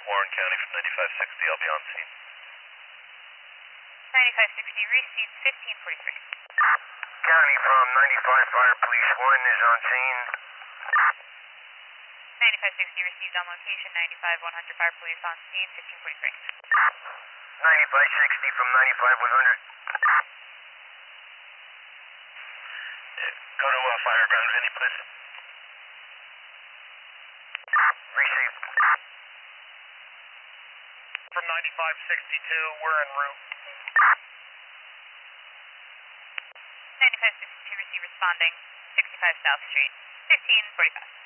Warren County from 9560. I'll be on scene. 9560, receive 1543. County from 95 Fire Police 1 is on scene. 9560, received on location. 95 100 Fire Police on scene, 1543. 9560 from 95 100. Go to fire ground, Vinny, please. Receive. From 9562, we're en route. 9562, receive responding. 65 South Street, 1545.